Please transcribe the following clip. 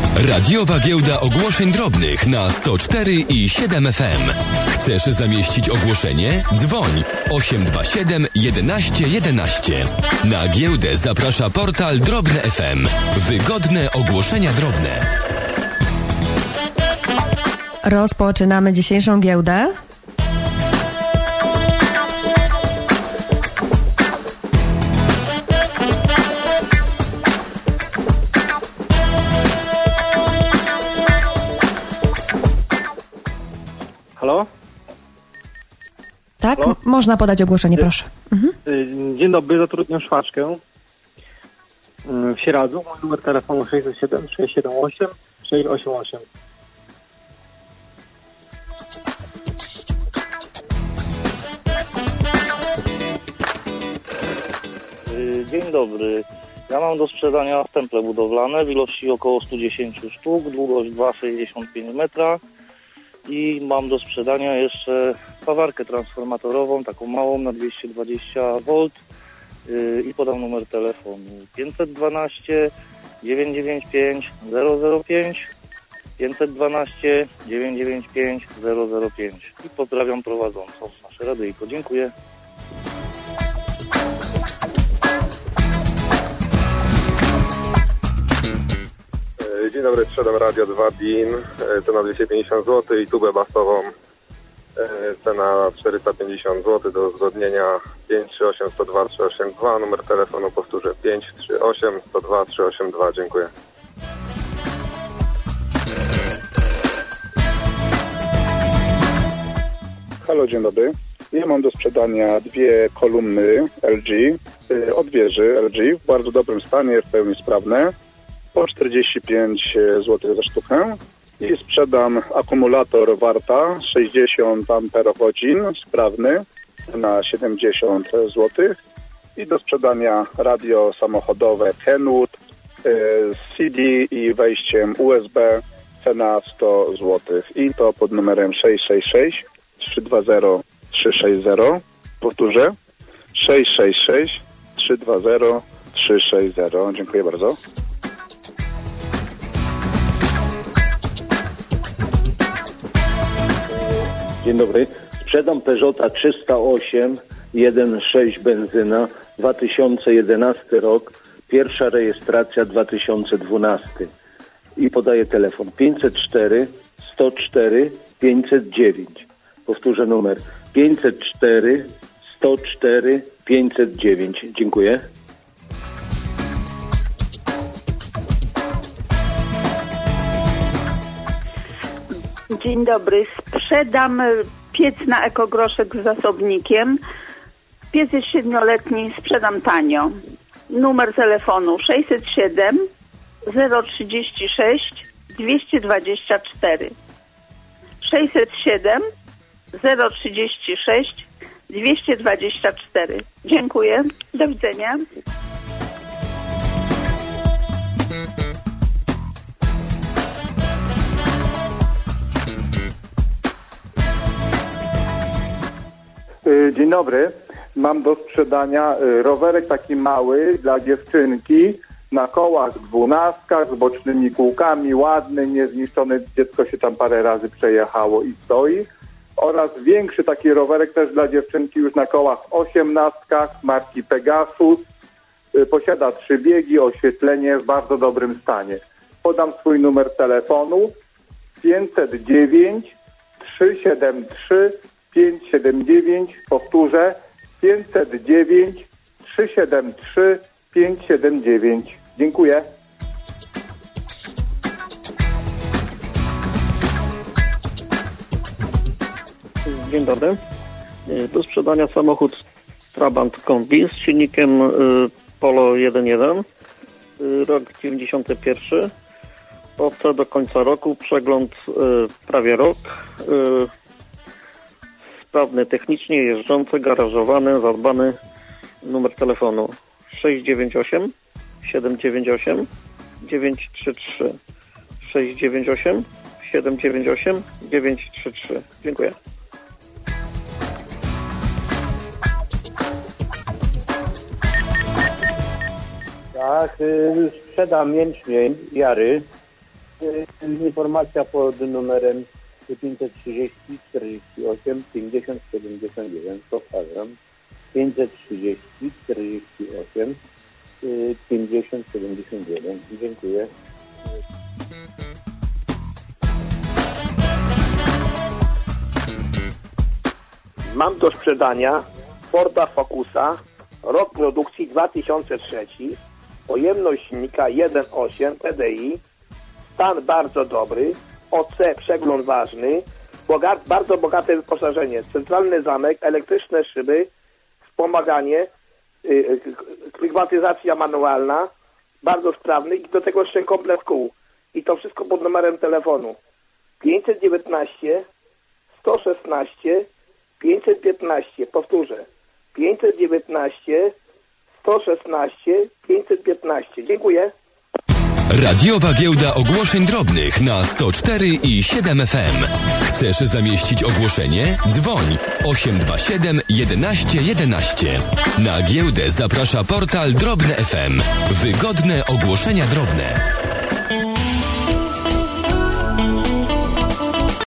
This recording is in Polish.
Radiowa giełda ogłoszeń drobnych na 104 i 7 FM. Chcesz zamieścić ogłoszenie? Dzwoń 827 11 11. Na giełdę zaprasza portal Drobne FM. Wygodne ogłoszenia drobne. Rozpoczynamy dzisiejszą giełdę. Halo? Tak, Halo? Można podać ogłoszenie, proszę. Dzień dobry, zatrudniam szwaczkę w Sieradzu. Mój numer telefonu 607 678 688. Dzień dobry. Ja mam do sprzedania stemple budowlane w ilości około 110 sztuk, długość 2,65 metra i mam do sprzedania jeszcze spawarkę transformatorową, taką małą na 220 V i podam numer telefonu 512 995 005 512 995 005 i pozdrawiam prowadzącą nasze radyjko. Dziękuję. Dzień dobry, sprzedam Radio 2 DIN, cena 250 zł i tubę basową, cena 450 zł do uzgodnienia 538 102 382, numer telefonu powtórzę 538 102 382, dziękuję. Halo, dzień dobry. Ja mam do sprzedania dwie kolumny LG, od wieży LG w bardzo dobrym stanie, w pełni sprawne, po 45 zł za sztukę i sprzedam akumulator Warta 60 Ah sprawny na 70 zł i do sprzedania radio samochodowe Kenwood z CD i wejściem USB, cena 100 zł i to pod numerem 666 320 360, powtórzę 666 320 360. Dziękuję bardzo. Dzień dobry. Sprzedam Peugeota 308 1.6 benzyna, 2011 rok, pierwsza rejestracja 2012 i podaję telefon 504 104 509. Powtórzę numer 504 104 509. Dziękuję. Dzień dobry. Sprzedam piec na ekogroszek z zasobnikiem. Piec jest 7-letni, sprzedam tanio. Numer telefonu 607 036 224. 607 036 224. Dziękuję. Do widzenia. Dzień dobry. Mam do sprzedania rowerek taki mały dla dziewczynki na kołach 12 z bocznymi kółkami, ładny, niezniszczony, dziecko się tam parę razy przejechało i stoi. Oraz większy taki rowerek też dla dziewczynki już na kołach 18 marki Pegasus. Posiada 3 biegi, oświetlenie w bardzo dobrym stanie. Podam swój numer telefonu 509 373 579, powtórzę 509 373 579. Dziękuję. Dzień dobry. Do sprzedania samochód Trabant Kombi z silnikiem Polo 1.1, rok 91. Opcja do końca roku, przegląd prawie rok. Sprawny technicznie, jeżdżący, garażowany, zadbany. Numer telefonu 698 798 933 698 798 933. Dziękuję. Tak, sprzedam jęczmień Jary Informacja pod numerem 530 48 50 71. Powtarzam. 530 48 50 71. Dziękuję. Mam do sprzedania Forda Focusa, rok produkcji 2003, pojemność silnika 1.8 TDI, stan bardzo dobry, OC przegląd ważny, bardzo bogate wyposażenie, centralny zamek, elektryczne szyby, wspomaganie, klimatyzacja manualna, bardzo sprawny i do tego jeszcze komplet kół. I to wszystko pod numerem telefonu 519 116 515. Powtórzę. 519 116 515. Dziękuję. Radiowa Giełda Ogłoszeń Drobnych na 104 i 7 FM. Chcesz zamieścić ogłoszenie? Dzwoń 827 11 11. Na giełdę zaprasza portal Drobne FM. Wygodne ogłoszenia drobne.